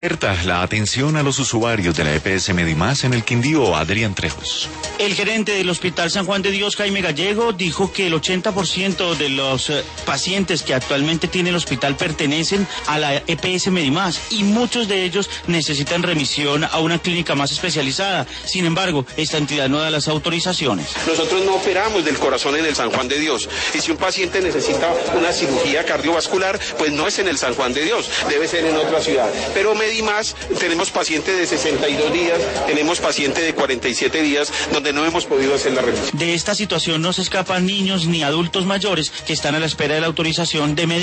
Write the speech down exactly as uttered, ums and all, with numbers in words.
La atención a los usuarios de la E P S Medimás en el Quindío, Adrián Trejos. El gerente del Hospital San Juan de Dios, Jaime Gallego, dijo que el ochenta por ciento de los eh, pacientes que actualmente tiene el hospital pertenecen a la E P S Medimás y muchos de ellos necesitan remisión a una clínica más especializada. Sin embargo, esta entidad no da las autorizaciones. Nosotros no operamos del corazón en el San Juan de Dios, y si un paciente necesita una cirugía cardiovascular, pues no es en el San Juan de Dios, debe ser en otra ciudad. Pero Medimás tenemos pacientes de sesenta y dos días, tenemos pacientes de cuarenta y siete días, donde no hemos podido hacer la remisión. De esta situación no se escapan niños ni adultos mayores que están a la espera de la autorización de Medimás.